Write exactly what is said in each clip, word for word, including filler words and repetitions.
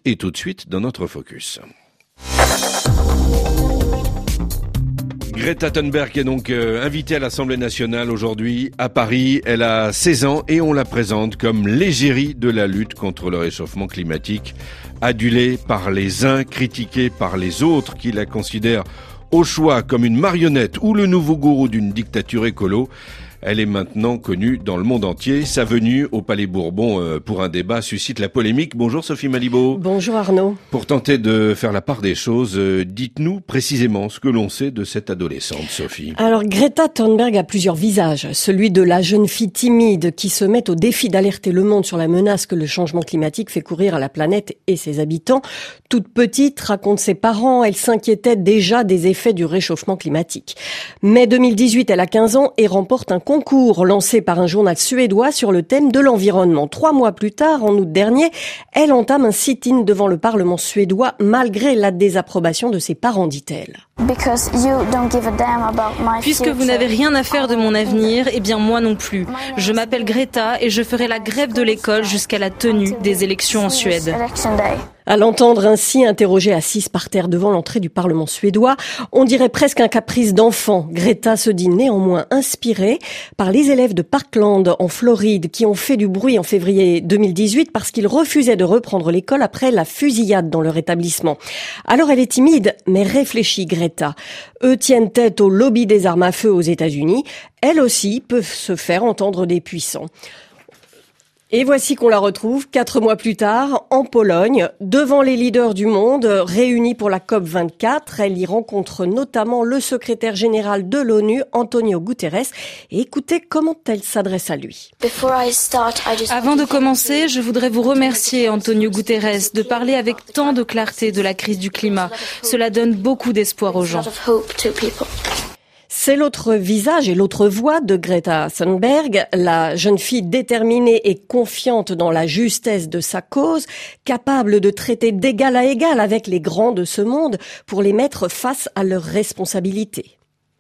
et tout de suite dans notre focus. Greta Thunberg est donc euh, invitée à l'Assemblée nationale aujourd'hui à Paris. Elle a seize ans et on la présente comme l'égérie de la lutte contre le réchauffement climatique. Adulée par les uns, critiquée par les autres qui la considèrent au choix comme une marionnette ou le nouveau gourou d'une dictature écolo. Elle est maintenant connue dans le monde entier. Sa venue au Palais Bourbon pour un débat suscite la polémique. Bonjour Sophie Malibaud. Bonjour Arnaud. Pour tenter de faire la part des choses, dites-nous précisément ce que l'on sait de cette adolescente, Sophie. Alors Greta Thunberg a plusieurs visages. Celui de la jeune fille timide qui se met au défi d'alerter le monde sur la menace que le changement climatique fait courir à la planète et ses habitants. Toute petite, raconte ses parents, elle s'inquiétait déjà des effets du réchauffement climatique. Mai deux mille dix-huit, elle a quinze ans et remporte un concours lancé par un journal suédois sur le thème de l'environnement. Trois mois plus tard, en août dernier, elle entame un sit-in devant le Parlement suédois malgré la désapprobation de ses parents, dit-elle. Puisque vous n'avez rien à faire de mon avenir, eh bien moi non plus. Je m'appelle Greta et je ferai la grève de l'école jusqu'à la tenue des élections en Suède. À l'entendre ainsi interrogée assise par terre devant l'entrée du Parlement suédois, on dirait presque un caprice d'enfant. Greta se dit néanmoins inspirée par les élèves de Parkland en Floride qui ont fait du bruit en février deux mille dix-huit parce qu'ils refusaient de reprendre l'école après la fusillade dans leur établissement. Alors elle est timide, mais réfléchit Greta. Eux tiennent tête au lobby des armes à feu aux États-Unis. Elle aussi peut se faire entendre des puissants. Et voici qu'on la retrouve quatre mois plus tard en Pologne, devant les leaders du monde réunis pour la COP vingt-quatre. Elle y rencontre notamment le secrétaire général de l'ONU, Antonio Guterres. Et écoutez comment elle s'adresse à lui. Avant de commencer, je voudrais vous remercier, Antonio Guterres, de parler avec tant de clarté de la crise du climat. Cela donne beaucoup d'espoir aux gens. C'est l'autre visage et l'autre voix de Greta Thunberg, la jeune fille déterminée et confiante dans la justesse de sa cause, capable de traiter d'égal à égal avec les grands de ce monde pour les mettre face à leurs responsabilités.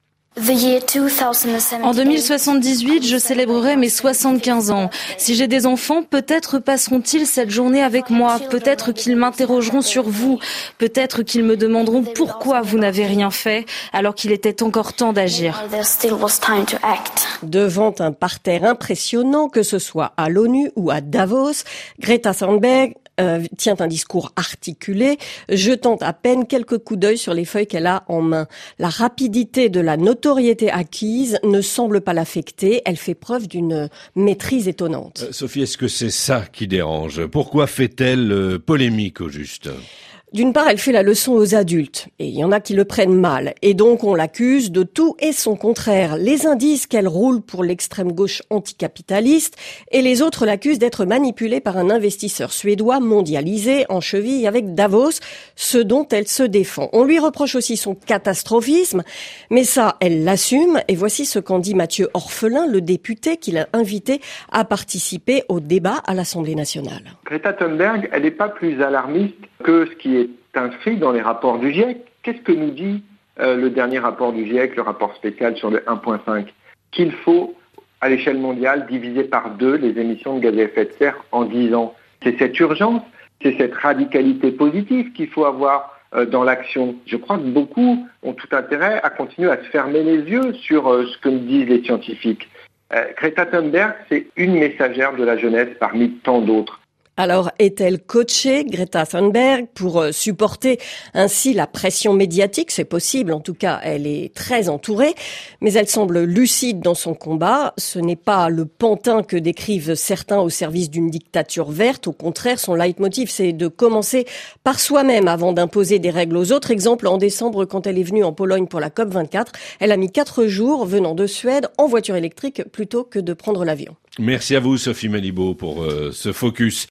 En deux mille soixante-dix-huit, je célébrerai mes soixante-quinze ans. Si j'ai des enfants, peut-être passeront-ils cette journée avec moi. Peut-être qu'ils m'interrogeront sur vous. Peut-être qu'ils me demanderont pourquoi vous n'avez rien fait alors qu'il était encore temps d'agir. Devant un parterre impressionnant, que ce soit à l'ONU ou à Davos, Greta Thunberg Euh, tient un discours articulé, jetant à peine quelques coups d'œil sur les feuilles qu'elle a en main. La rapidité de la notoriété acquise ne semble pas l'affecter. Elle fait preuve d'une maîtrise étonnante. Euh, Sophie, est-ce que c'est ça qui dérange ? Pourquoi fait-elle euh, polémique au juste ? D'une part, elle fait la leçon aux adultes, et il y en a qui le prennent mal, et donc on l'accuse de tout et son contraire. Les uns disent qu'elle roule pour l'extrême gauche anticapitaliste, et les autres l'accusent d'être manipulée par un investisseur suédois mondialisé en cheville avec Davos, ce dont elle se défend. On lui reproche aussi son catastrophisme, mais ça, elle l'assume, et voici ce qu'en dit Mathieu Orphelin, le député qu'il a invité à participer au débat à l'Assemblée nationale. Greta Thunberg, elle n'est pas plus alarmiste que ce qui est inscrit dans les rapports du GIEC. Qu'est-ce que nous dit euh, le dernier rapport du GIEC, le rapport spécial sur le un virgule cinq ? Qu'il faut, à l'échelle mondiale, diviser par deux les émissions de gaz à effet de serre en dix ans. C'est cette urgence, c'est cette radicalité positive qu'il faut avoir euh, dans l'action. Je crois que beaucoup ont tout intérêt à continuer à se fermer les yeux sur euh, ce que nous disent les scientifiques. Euh, Greta Thunberg, c'est une messagère de la jeunesse parmi tant d'autres. Alors, est-elle coachée, Greta Thunberg, pour supporter ainsi la pression médiatique ? C'est possible, en tout cas, elle est très entourée, mais elle semble lucide dans son combat. Ce n'est pas le pantin que décrivent certains au service d'une dictature verte. Au contraire, son leitmotiv, c'est de commencer par soi-même avant d'imposer des règles aux autres. Exemple, en décembre, quand elle est venue en Pologne pour la COP vingt-quatre, elle a mis quatre jours venant de Suède en voiture électrique plutôt que de prendre l'avion. Merci à vous, Sophie Malibaud, pour euh, ce focus.